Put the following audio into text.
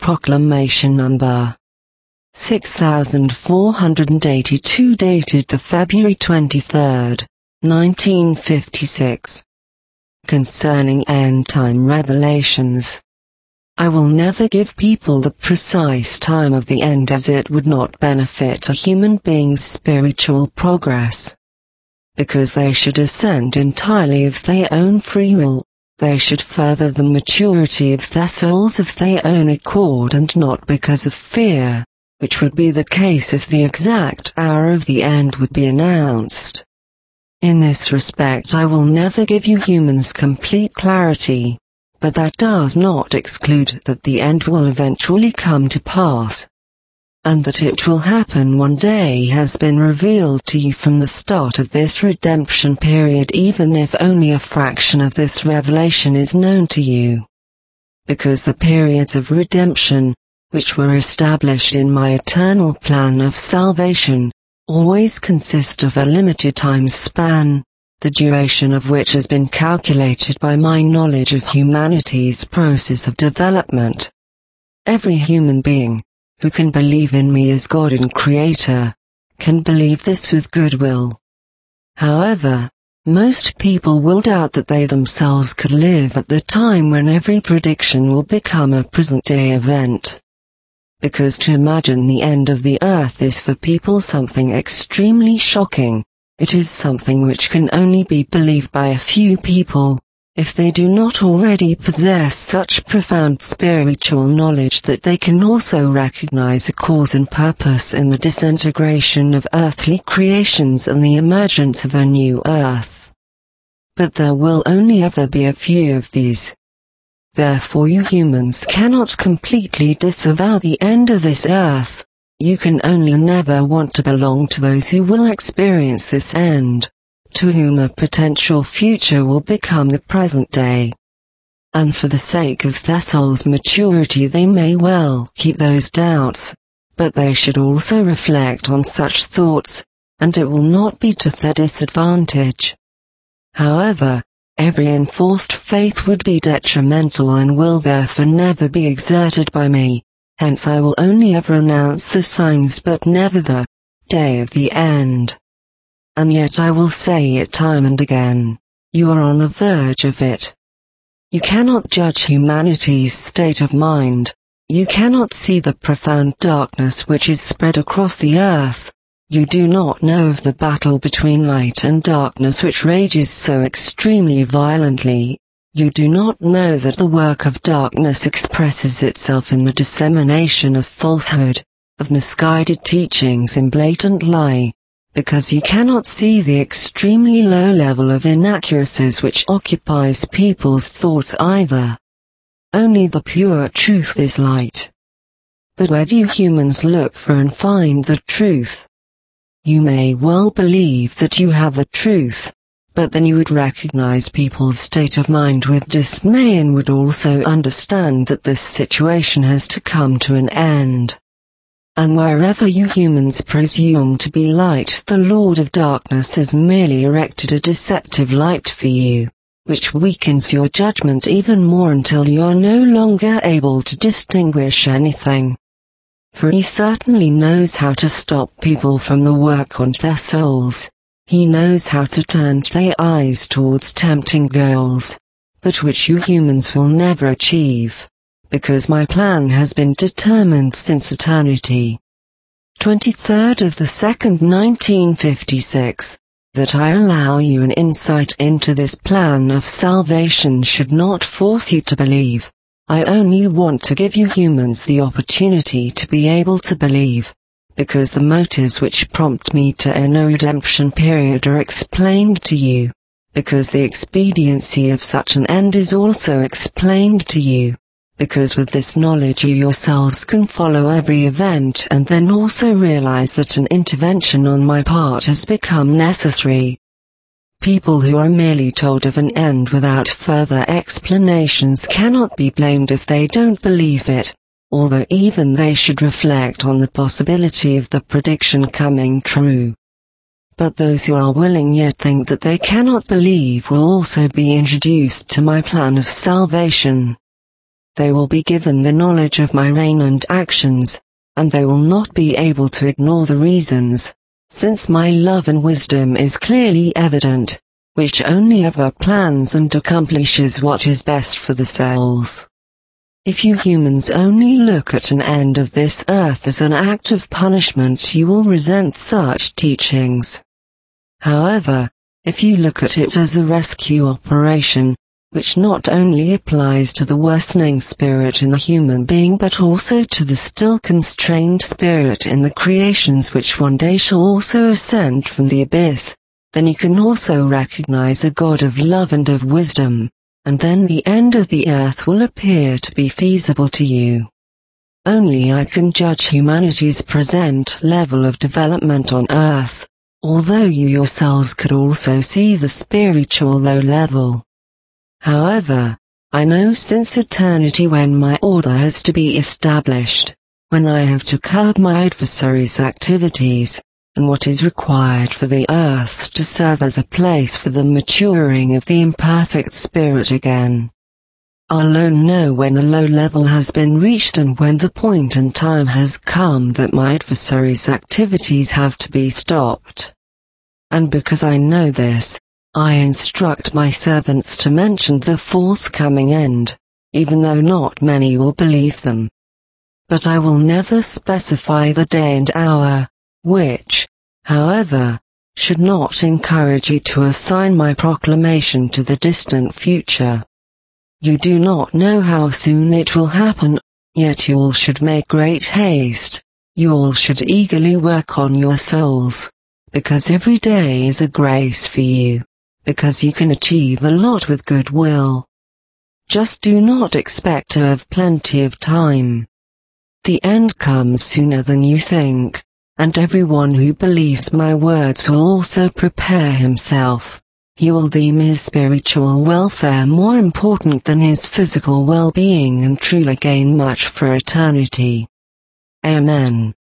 Proclamation Number 6482 dated the February 23, 1956. Concerning end-time revelations. I will never give people the precise time of the end, as it would not benefit a human being's spiritual progress. Because they should ascend entirely of their own free will, they should further the maturity of their souls of their own accord and not because of fear, which would be the case if the exact hour of the end would be announced. In this respect I will never give you humans complete clarity, but that does not exclude that the end will eventually come to pass. And that it will happen one day has been revealed to you from the start of this redemption period, even if only a fraction of this revelation is known to you. Because the periods of redemption, which were established in my eternal plan of salvation, always consist of a limited time span, the duration of which has been calculated by my knowledge of humanity's process of development. Every human being, who can believe in me as God and Creator, can believe this with goodwill. However, most people will doubt that they themselves could live at the time when every prediction will become a present-day event. Because to imagine the end of the earth is for people something extremely shocking, it is something which can only be believed by a few people, if they do not already possess such profound spiritual knowledge that they can also recognize a cause and purpose in the disintegration of earthly creations and the emergence of a new earth. But there will only ever be a few of these. Therefore you humans cannot completely disavow the end of this earth. You can only never want to belong to those who will experience this end, to whom a potential future will become the present day. And for the sake of their soul's maturity they may well keep those doubts, but they should also reflect on such thoughts, and it will not be to their disadvantage. However, every enforced faith would be detrimental and will therefore never be exerted by me, hence I will only ever announce the signs but never the day of the end. And yet I will say it time and again, you are on the verge of it. You cannot judge humanity's state of mind, you cannot see the profound darkness which is spread across the earth, you do not know of the battle between light and darkness which rages so extremely violently, you do not know that the work of darkness expresses itself in the dissemination of falsehood, of misguided teachings in blatant lie, because you cannot see the extremely low level of inaccuracies which occupies people's thoughts either. Only the pure truth is light. But where do you humans look for and find the truth? You may well believe that you have the truth, but then you would recognize people's state of mind with dismay and would also understand that this situation has to come to an end. And wherever you humans presume to be light, the Lord of Darkness has merely erected a deceptive light for you, which weakens your judgment even more until you are no longer able to distinguish anything. For he certainly knows how to stop people from the work on their souls. He knows how to turn their eyes towards tempting goals, but which you humans will never achieve. Because my plan has been determined since eternity. 23rd of the 2nd, 1956, that I allow you an insight into this plan of salvation should not force you to believe. I only want to give you humans the opportunity to be able to believe, because the motives which prompt me to end a redemption period are explained to you, because the expediency of such an end is also explained to you. Because with this knowledge you yourselves can follow every event and then also realize that an intervention on my part has become necessary. People who are merely told of an end without further explanations cannot be blamed if they don't believe it, although even they should reflect on the possibility of the prediction coming true. But those who are willing yet think that they cannot believe will also be introduced to my plan of salvation. they will be given the knowledge of my reign and actions, and they will not be able to ignore the reasons, since my love and wisdom is clearly evident, which only ever plans and accomplishes what is best for the souls. If you humans only look at an end of this earth as an act of punishment, you will resent such teachings. However, if you look at it as a rescue operation, which not only applies to the worsening spirit in the human being but also to the still constrained spirit in the creations which one day shall also ascend from the abyss, then you can also recognize a God of love and of wisdom, and then the end of the earth will appear to be feasible to you. Only I can judge humanity's present level of development on earth, although you yourselves could also see the spiritual low level. However, I know since eternity when my order has to be established, when I have to curb my adversaries' activities, and what is required for the earth to serve as a place for the maturing of the imperfect spirit again. I alone know when the low level has been reached and when the point in time has come that my adversaries' activities have to be stopped. And because I know this, I instruct my servants to mention the forthcoming end, even though not many will believe them. But I will never specify the day and hour, which, however, should not encourage you to assign my proclamation to the distant future. You do not know how soon it will happen, yet you all should make great haste, you all should eagerly work on your souls, because every day is a grace for you. Because you can achieve a lot with goodwill. Just do not expect to have plenty of time. The end comes sooner than you think, and everyone who believes my words will also prepare himself. He will deem his spiritual welfare more important than his physical well-being and truly gain much for eternity. Amen.